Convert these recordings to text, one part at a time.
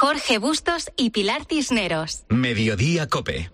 Jorge Bustos y Pilar Cisneros. Mediodía COPE.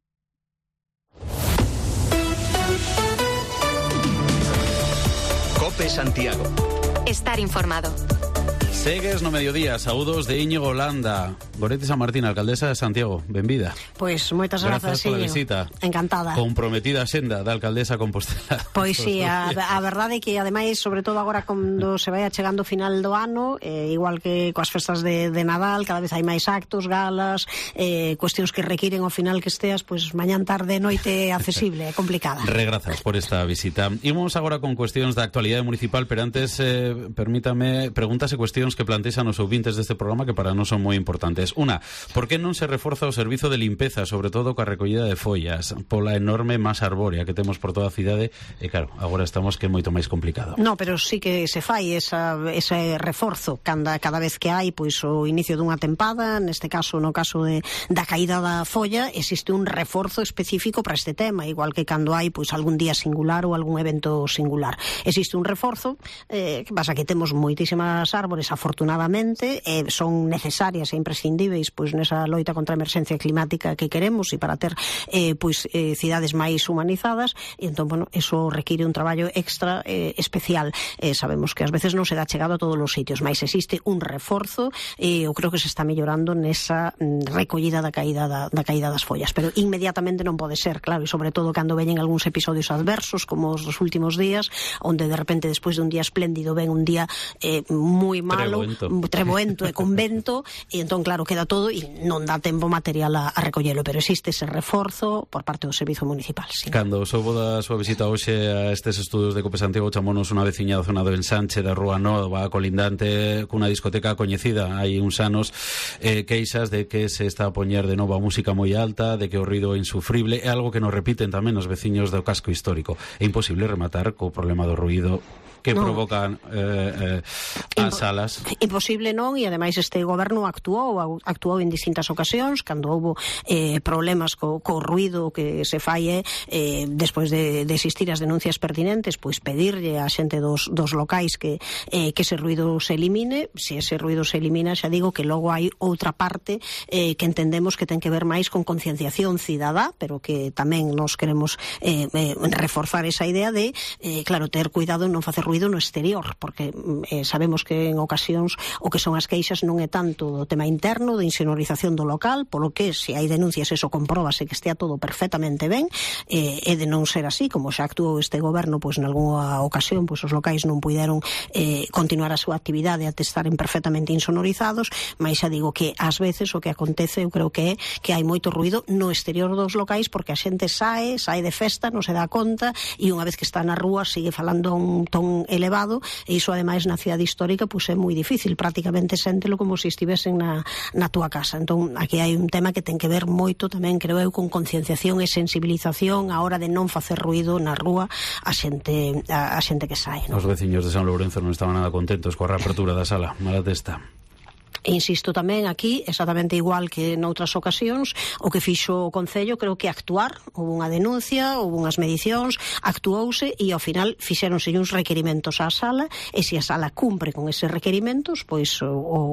COPE Santiago. Estar informado. Segues no mediodía, saúdos de Íñigo Landa. Goretti San Martín, alcaldesa de Santiago, benvida. Pois moitas grazas, pola visita. Encantada. Comprometida senda da alcaldesa Compostela. Pois sí, a verdade é que ademais, sobre todo agora cando se vai chegando o final do ano, igual que coas festas de Nadal, cada vez hai máis actos, galas, cuestións que requiren ao final que esteas pois mañán, tarde, noite accesible, é complicada. Regrazas por esta visita. Imos agora con cuestións da actualidade municipal, pero antes, permítame, preguntas e cuestións que plantexan os ouvintes deste programa que para nós son moi importantes. Una, por que non se reforza o servizo de limpeza, sobre todo coa recollida de follas, pola enorme masa arbórea que temos por toda a cidade, e claro, agora estamos que é moito máis complicado. No, pero sí que se fai ese reforzo cada vez que hai pois o inicio dunha tempada, neste caso, no caso da caída da folla, existe un reforzo específico para este tema, igual que cando hai pois algún día singular ou algún evento singular. Existe un reforzo, que pasa que temos moitísimas árbores, afortunadamente, son necesarias e imprescindíveis pois nesa loita contra a emerxencia climática que queremos e para ter cidades máis humanizadas, e entón, bueno, eso require un traballo extra especial. Sabemos que ás veces non se dá chegado a todos os sitios, mas existe un reforzo e eu creo que se está mellorando nesa recollida da caída das follas, pero inmediatamente non pode ser, claro, e sobre todo cando veñen algúns episodios adversos como os dos últimos días, onde de repente despois dun día espléndido ven un día moi malo, treboento e con vento, e entón claro, queda todo e non dá tempo material a recollelo, pero existe ese reforzo por parte do Servizo Municipal, sí. Cando soubo da súa visita hoxe a estes estudios de COPE Santiago, chamounos unha veciña da zona do Ensanche da Rúa Nova, colindante cunha discoteca coñecida hai uns anos, queixas de que se está a poñer de novo a música moi alta, de que o ruido é insufrible, é algo que nos repiten tamén os veciños do casco histórico. É imposible rematar co problema do ruido que provocan as salas. Imposible non, e ademais este goberno actuou en distintas ocasións cando houbo problemas co ruido que se fai despois de existir as denuncias pertinentes, pois pedirlle á xente dos locais que ese ruido se elimine. Se ese ruido se elimina, xa digo que logo hai outra parte que entendemos que ten que ver máis con concienciación cidadá, pero que tamén nos queremos reforzar esa idea de, claro, ter cuidado en non facer ruido no exterior, porque sabemos que en ocasións o que son as queixas non é tanto do tema interno, de insonorización do local, polo que se hai denuncias eso compróbase que estea todo perfectamente ben, e de non ser así, como xa actuou este goberno, pois en algunha ocasión pois os locais non puideron continuar a súa actividade até estaren perfectamente insonorizados, mas xa digo que ás veces o que acontece, eu creo que é que hai moito ruido no exterior dos locais porque a xente sae de festa, non se dá conta, e unha vez que está na rúa sigue falando a un ton elevado, e iso ademais na cidade histórica pois é moi difícil, prácticamente séntelo como se estivesen na túa casa. Entón aquí hai un tema que ten que ver moito tamén, creo eu, con concienciación e sensibilización a hora de non facer ruido na rúa a xente que sae, non? Os veciños de San Lourenzo non estaban nada contentos coa reapertura da sala, mala testa. Insisto tamén aquí, exactamente igual que noutras ocasións, o que fixo o Concello creo que actuar, houve unha denuncia, houve unhas medicións, actuouse e ao final fixéronse uns requerimentos á sala, e se a sala cumpre con eses requerimentos, pois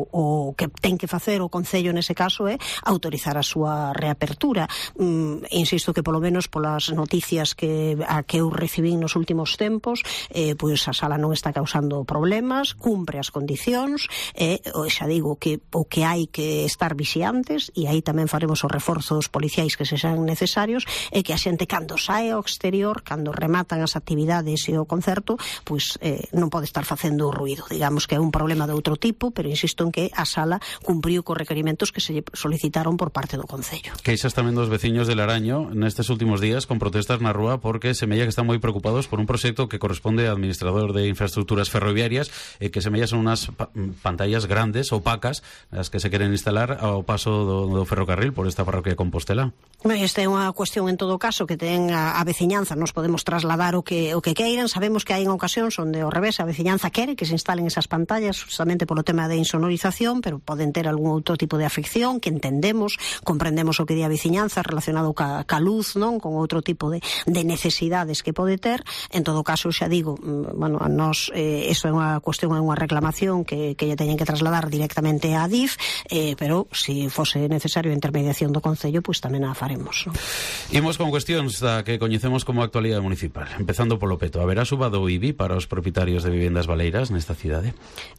o que ten que facer o Concello nese caso é autorizar a súa reapertura. Insisto que polo menos polas noticias que eu recibín nos últimos tempos, pois a sala non está causando problemas, cumpre as condicións, e xa digo que o que hai que estar vixiantes, e aí tamén faremos os reforzos policiais que se sean necesarios, é que a xente cando sae ao exterior, cando rematan as actividades e o concerto, pois non pode estar facendo ruido. Digamos que é un problema de outro tipo, pero insisto en que a sala cumpriu cos requerimentos que se solicitaron por parte do Concello. Queixas tamén dos veciños de Laraño nestes últimos días con protestas na rúa porque semella que están moi preocupados por un proxecto que corresponde ao administrador de infraestructuras ferroviarias e que semella son unhas pantallas grandes, opacas, as que se queren instalar ao paso do ferrocarril por esta parroquia de Compostela. Esta é unha cuestión en todo caso que ten a veciñanza, nos podemos trasladar o que queiran. Sabemos que hai en ocasións onde ao revés a veciñanza quere que se instalen esas pantallas justamente polo tema de insonorización, pero poden ter algún outro tipo de afección que entendemos, comprendemos o que di a veciñanza relacionado ca luz, non, con outro tipo de necesidades que pode ter. En todo caso, xa digo, bueno, a nós iso é unha cuestión, é unha reclamación que lle teñen que trasladar directamente directamente a Adif, pero se fose necesario a intermediación do Concello, pois tamén a faremos, no? Imos con cuestións da que coñecemos como actualidade municipal, empezando polo peto. Haberá suba do IBI para os propietarios de vivendas baleiras nesta cidade?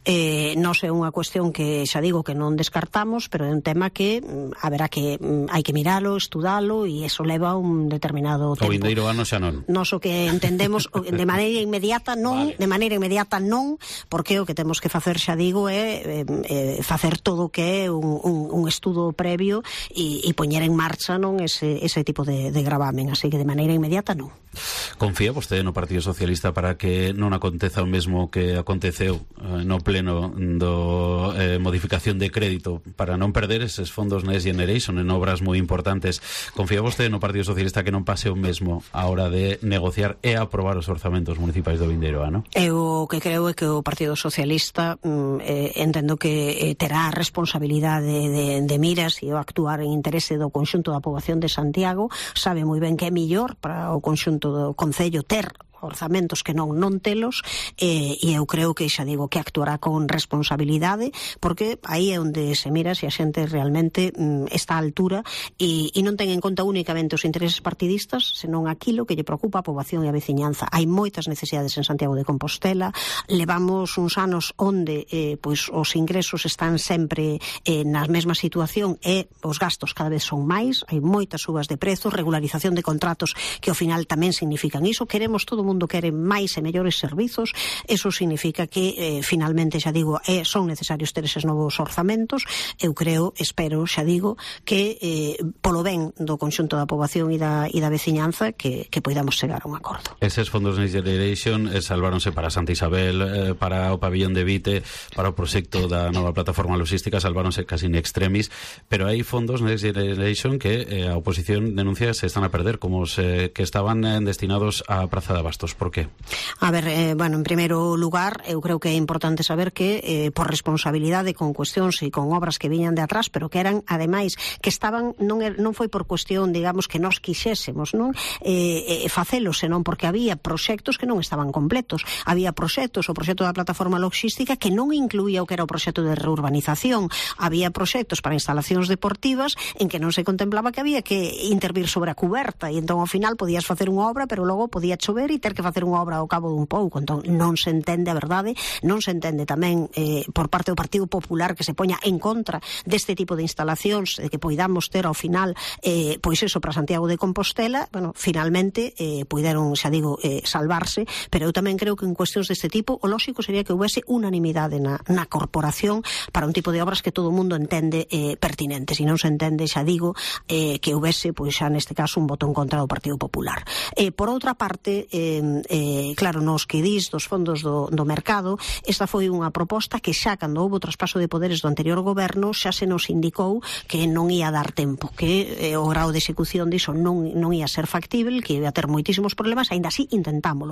Non é unha cuestión que xa digo que non descartamos, pero é un tema que haberá que hai que miralo, estudalo, e eso leva un determinado tempo. O vindeiro ano xa non. Nos o que entendemos de maneira inmediata non, vale. De maneira inmediata non, porque o que temos que facer, xa digo, é facer todo o que é un estudo previo e poñer en marcha, non, ese tipo de gravamen, así que de maneira inmediata non. Confía vostede no Partido Socialista para que non aconteza o mesmo que aconteceu no pleno do modificación de crédito para non perder eses fondos Next Generation en obras moi importantes? Confía vostede no Partido Socialista que non pase o mesmo a hora de negociar e aprobar os orzamentos municipais do vindeiro ano? Eu que creo é que o Partido Socialista entendo que terá a responsabilidade de miras e o actuar en interese do conxunto da poboación de Santiago. Sabe moi ben que é millor para o conxunto do Concello ter orzamentos que non telos, e eu creo que, xa digo, que actuará con responsabilidade, porque aí é onde se mira se a xente realmente está á altura e non ten en conta únicamente os intereses partidistas, senón aquilo que lle preocupa a poboación e a veciñanza. Hai moitas necesidades en Santiago de Compostela, levamos uns anos onde pois os ingresos están sempre na mesma situación e os gastos cada vez son máis, hai moitas subas de prezos, regularización de contratos que ao final tamén significan iso. Queremos todo mundo quere máis e mellores servizos, eso significa que finalmente, xa digo, son necesarios ter eses novos orzamentos. Eu creo, espero, xa digo, que polo ben do conxunto da poboación e da veciñanza que poidamos chegar a un acordo. Eses fondos Next Generation salváronse para Santa Isabel, para o pabillón de Vite, para o proxecto da nova plataforma logística, salváronse casi in extremis, pero hai fondos Next Generation que a oposición denuncia se están a perder, como os que estaban destinados á Praza de Abastos. Por qué? A ver, bueno, en primeiro lugar, eu creo que é importante saber que por responsabilidade con cuestións e con obras que viñan de atrás, pero que eran, ademais, que estaban, non foi por cuestión, digamos, que nos quixésemos, non? Facelos, senón porque había proxectos que non estaban completos. Había proxectos, o proxecto da plataforma logística que non incluía o que era o proxecto de reurbanización. Había proxectos para instalacións deportivas en que non se contemplaba que había que intervir sobre a cuberta, e entón ao final podías facer unha obra, pero logo podía chover e ter que facer unha obra ao cabo dun pouco. Entón non se entende a verdade, non se entende tamén por parte do Partido Popular que se poña en contra deste tipo de instalacións, de que poidamos ter ao final pois eso para Santiago de Compostela. Bueno, finalmente puideron, xa digo, salvarse, pero eu tamén creo que en cuestións deste tipo o lóxico sería que houvese unanimidade na corporación para un tipo de obras que todo o mundo entende pertinentes, e non se entende, xa digo, que houvese, pois xa neste caso, un voto en contra do Partido Popular. Por outra parte, claro, nos que dis dos fondos do mercado, esta foi unha proposta que xa cando houve o traspaso de poderes do anterior goberno xa se nos indicou que non ia dar tempo, que o grau de execución diso non ia ser factible, que ia ter moitísimos problemas. Aínda así intentámolo,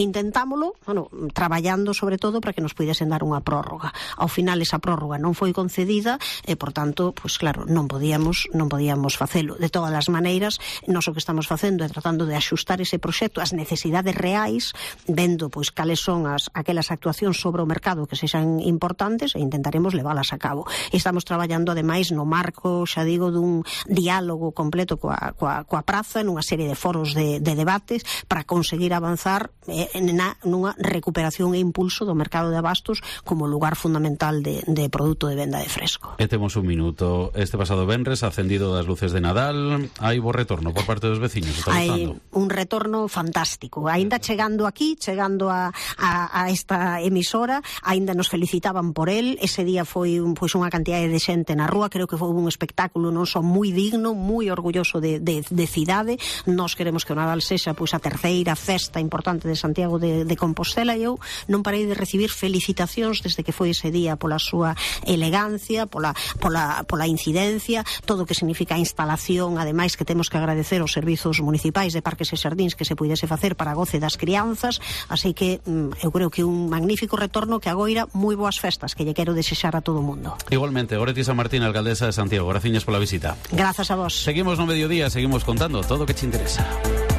bueno, traballando sobre todo para que nos puidesen dar unha prórroga. Ao final esa prórroga non foi concedida e, por tanto, pues claro, non podíamos facelo. De todas as maneiras, nós o que estamos facendo é tratando de axustar ese proxecto ás necesidades reais, vendo pois cales son aquelas actuacións sobre o mercado que sexan importantes, e intentaremos leválas a cabo. E estamos traballando ademais no marco, xa digo, dun diálogo completo coa praza, nunha serie de foros de debates para conseguir avanzar nunha recuperación e impulso do mercado de abastos como lugar fundamental de produto de venda de fresco. E temos un minuto. Este pasado venres, acendido das luces de Nadal, hai bo retorno por parte dos veciños. Hai un retorno fantástico. Aínda chegando aquí, chegando a esta emisora, aínda nos felicitaban por el. Ese día foi unha cantidade de xente na rúa. Creo que foi un espectáculo non só moi digno, moi orgulloso de cidade. Nós queremos que o Nadal sexa pois a terceira festa importante de Santiago de Compostela, e eu non parei de recibir felicitacións desde que foi ese día pola súa elegancia, pola incidencia, todo o que significa a instalación, ademais que temos que agradecer aos servizos municipais de parques e xardíns que se puidese facer para goce das crianzas. Así que eu creo que un magnífico retorno, que agoira moi boas festas que lle quero desexar a todo o mundo. Igualmente, Goretti San Martín, alcaldesa de Santiago, graciñas pola visita. Grazas a vos. Seguimos no mediodía, seguimos contando todo o que te interesa.